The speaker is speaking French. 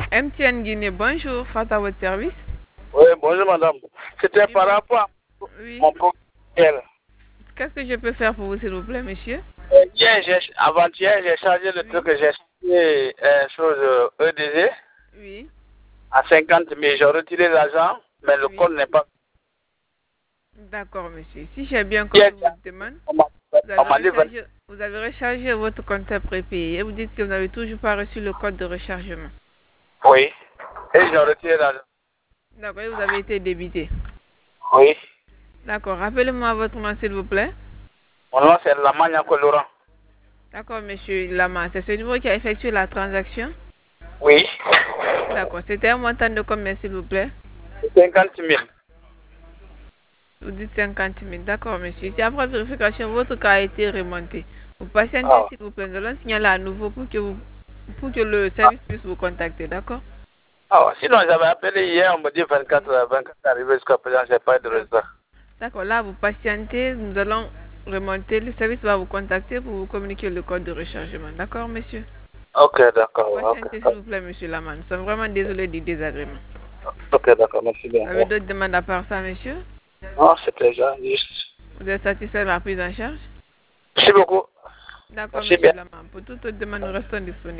MTN Guinée, bonjour, Fata à votre service. Oui, bonjour madame. C'était Oui, par rapport à oui. mon problème. Qu'est-ce que je peux faire pour vous, s'il vous plaît, monsieur? Avant-hier, j'ai chargé le truc que j'ai acheté chose EDG Oui. à 50 000. J'ai retiré l'argent, mais le Oui. compte n'est pas. D'accord, monsieur. Si j'ai bien Hier, compris votre demande, on m'a dit vous avez rechargé votre compte prépayé et vous dites que vous n'avez toujours pas reçu le code de rechargement. oui. Et j'ai retiré l'argent. D'accord, et vous avez été débité. Oui. D'accord, rappelez-moi votre nom, s'il vous plaît. Mon nom c'est Lamagna Laurent. D'accord, monsieur Lama, c'est ce numéro qui a effectué la transaction? Oui. D'accord, c'était un montant de combien, s'il vous plaît? 50 000. Vous dites 50 000. D'accord, monsieur. Si après vérification, votre cas a été remonté. Vous patientez, Ah, s'il vous plaît. Nous allons signaler à nouveau pour que le ah, service puisse vous contacter. D'accord? ah, sinon j'avais appelé hier, on me dit 24 arrivé jusqu'à présent, j'ai pas eu de D'accord. résultat. D'accord, là, vous patientez. Nous allons remonter. Le service va vous contacter pour vous communiquer le code de rechargement. D'accord, monsieur? Ok, d'accord, ok. Patientez, s'il vous plaît, monsieur Laman. Nous sommes vraiment désolés du désagrément. Ok, d'accord, merci bien. Vous avez d'autres demandes à part ça, monsieur? Non, c'était juste. Vous êtes satisfait de la prise en charge? Merci beaucoup. D'accord, Merci bien. monsieur Laman. Pour toute autre demande, nous restons disponibles.